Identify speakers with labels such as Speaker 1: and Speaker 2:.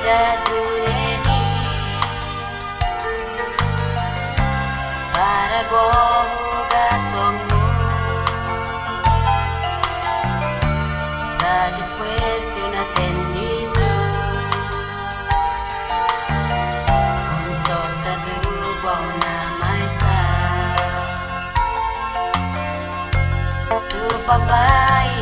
Speaker 1: raggiunemi para gohugat songmu sa después de una tendizu un sota tu na maisa tu papai